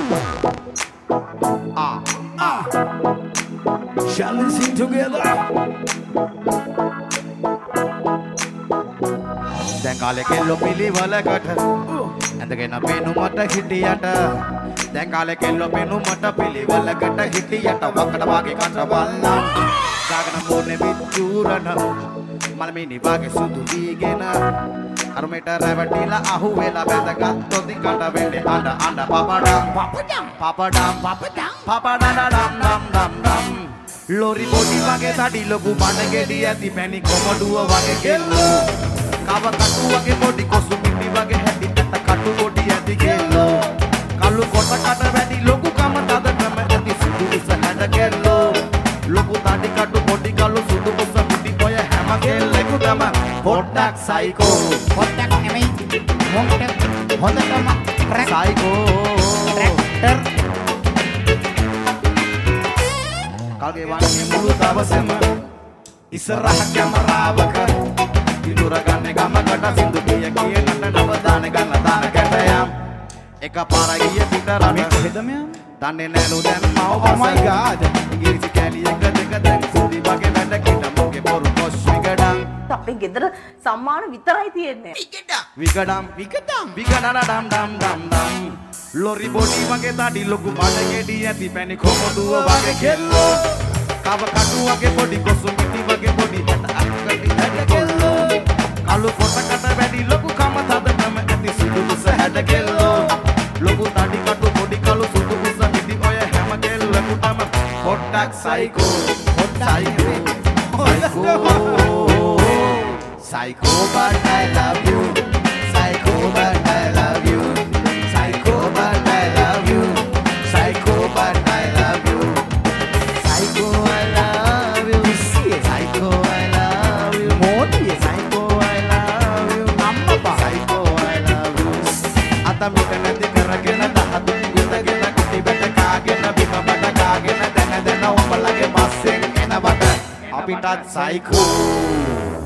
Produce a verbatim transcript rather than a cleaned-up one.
Ah, ah. Shall we sing together? දැන් කාලේ කෙල්ලෝ පිළිවෙලකට ඇඳගෙන පෙනුමට හිටියට දැන් කාලේ කෙල්ලෝ පෙනුමට පිළිවෙලකට හිටියට වකට වාගේ කට බල්ලන් ගාගෙන මොනේ විචූරන මලමිනි වාගේ සුදු වීගෙන අරුමෙට රැවටිලා අහු වෙලා බැඳගත්තොත් කට වෙන්නේ අඬ අඬ පපඩම් පපඩම් පපඩම් පපඩම් පපඩම් ඩම් ඩම් ඩම් ඩම් ලෝරි බොඩි වගේ තඩි ලොකු බඩ ගෙඩි ඇති පැණි කොමඩුව වගේ කෙල්ලෝ කව කටු වගේ පොඩි කොසු පිටි වගේ හැටි පැට කටු පොඩි ඇති කෙල්ලෝ කළු කොට කට වැඩි ලොකු කම තද ක්‍රම ඇති සුදු උස හැඩ කෙල්ලෝ ලොකු තඩි කටු පොඩි කළු සුදු උස පිටි ඔය හැම කෙල්ලෙකුටම පොඩ්ඩක් සයිකෝ පොඩ්ඩක් නෙමෙයි මොකටද හොඳටම සයිකෝ ට්‍රැක්ටර් කල්ගේ වන්නේ මුළු දවසෙම ඉස්සරහ කැමරාවක ඉදුර ගන්න ගමකට සින්දු කිය කියනට නව දාන ගන්න දාන කැටයම් එක පාර ගිය පිට රට හෙදම යම් දන්නේ නෑලු දැන් මව Oh my god ඉංග්‍රීසි කැලි එක දෙක දැන් සුදි වගේ වැඩ කිට මොගේ පොරු කොස් විගඩම් අපේ ගෙදර සම්මාන විතරයි තියෙන්නේ. විගඩම් විගඩම් විගඩම් ඩම් ඩම් ඩම් ඩම් ලොරි බොඩි වගේ තඩි ලොකු බඩ ගෙඩි ඇති පැණි කොමඩුව වගේ කෙල්ලෝ කව කටු වගේ පොඩි කොසු මිටි වගේ පොඩි හැට අක්කටි හැට කෙල්ලෝ කළු කොට කට වැඩි ලොකු කම තද ක්‍රම ඇති සුදු උස හැඩ කෙල්ලෝ ලොකු තඩි කටු පොඩි කළු සුදු උස මිටි ඔය හැම කෙල්ලෙකුටම පොඩ්ඩක් psycho psycho Psycho, but I love you. Psycho, but I love you. Psycho, but I love you. Psycho, but I love you. Psycho, I love you. Psycho, I love you. Modi, Psycho, I love you. Amma ba. Psycho, I love you. Ata mitana di karagena dahatu gitagena kuti beta kagena bima bata kagena dena dena umalage bassen ena bata apitat psycho.